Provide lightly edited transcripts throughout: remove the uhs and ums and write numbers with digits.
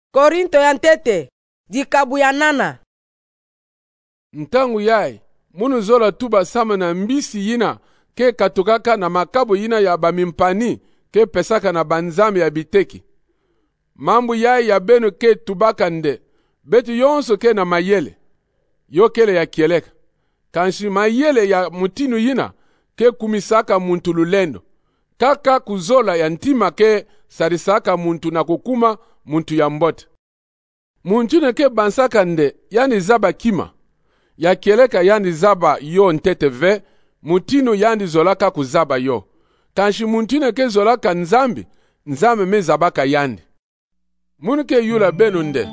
Korinto ya ntete dikabu ya nana. Ntangu yai munu zola tuba sama na mbisi yina ke katokaka na makabu yina ya bamimpani ke pesaka na banzambe ya biteki. Mambu yai ya beno ke tubaka nde betu yonso ke na mayele yo kele ya kieleka. Kanshi mayele ya mutinu yina ke kumisaka muntu lulendo kaka kuzola ya ntima ke sarisaka muntu na kukuma muntu ya mbota. Muntu ne ke bansaka nde yani zaba kima ya kieleka yani zaba yo ntete ve mutinu yani zolaka kuzaba yo. Kanshi muntu ne ke zolaka nzambi me zabaka yandi. Munu ke yula benu nde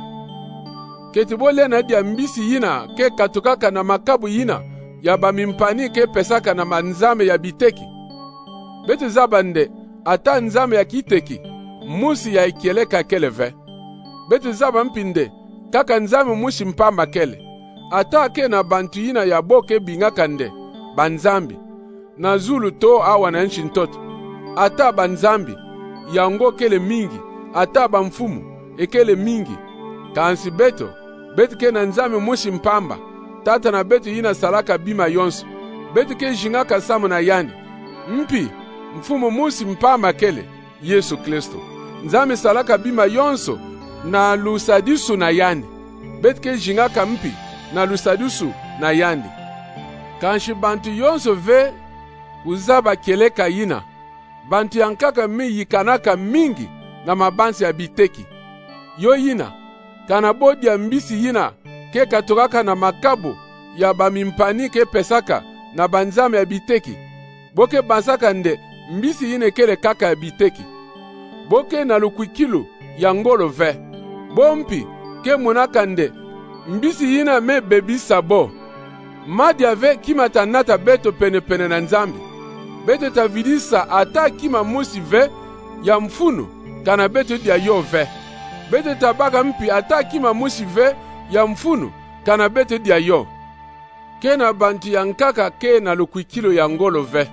ketibole na dia mbisi yina ke katukaka na makabu yina ya bamimpani ke pesaka na manzame ya biteki. Betu zaba nde ata nzame ya kiteki musi ya ikieleka keleve. Betu zaba mpinde kaka nzame mushi mpamba kele ata ke na bantu yina ya boke bingaka nde banzambi na zulu to awa na nchi ntoto ata banzambi yango kele mingi ata bamfumu ekele mingi kansi betu ke na nzame mushi mpamba tata na betu yina salaka bima yonso betu ke jingaka samu na yani mpi mfumu musi mpamba kele Yesu Kristo nzame salaka bima yonso na lusadisu na yandi betu ke jingaka mpi na lusadisu na yandi kanshi bantu yonso ve uzaba keleka yina bantu yankaka mi yikanaka mingi na mabansi ya biteki yo yina kana bodi ya mbisi yina ke katokaka na makabu ya bamimpani ke pesaka na banzame ya biteki boke bansaka nde mbisi yine kele kaka ya biteki boke na lukwikilu ya ngolo ve bompi ke munaka nde mbisi yina me bebisa bo madi ave kima tanata beto pene na nzambi beto tavidisa ata kima musi ve ya mfunu kana beto dia yo ve beto tabaka mpi ata kima musi ve ya mfunu kana beto dia yo ke na bantu yankaka ke na lukwikilo ya ngolo ve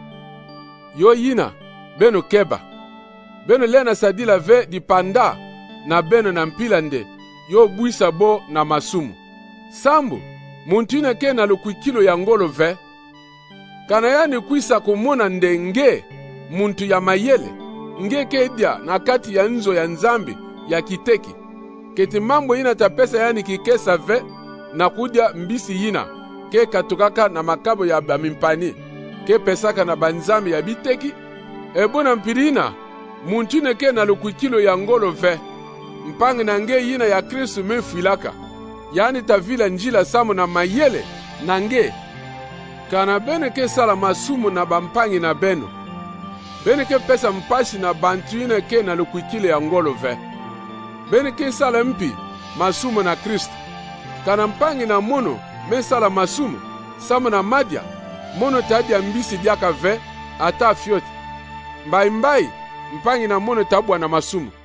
yo yina beno keba beno lena sadila ve di panda na beno na mpila nde yo buisa bo na masumu sambu muntu ina ke na lukwikilo ya ngolo ve kana yani kuisa kumuna nde nge muntu ya mayele nge kedia na kati ya nzo ya nzambi ya kiteki keti mambo ina tapesa yani kikesa ve na kudia mbisi yina ke katukaka na makabo ya bamimpani ke pesaka na banzambi ya biteki ebona mpirina muntu ina ke na lukwikilo ya ngolo ve mpangi na nge yina ya Kristu mefilaka yani tavila njila samu na mayele na nge kana bene ke sala masumu na bampangi na beno bene ke pesa mpashi na bantu yina ke na lukwikile ya ngolo ve bene ke sala mpi masumu na Kristu kana mpangi na mono me sala masumu samu na madia mono tadia mbisi diaka ve ata fioti mbai mpangi na mono tabwa na masumu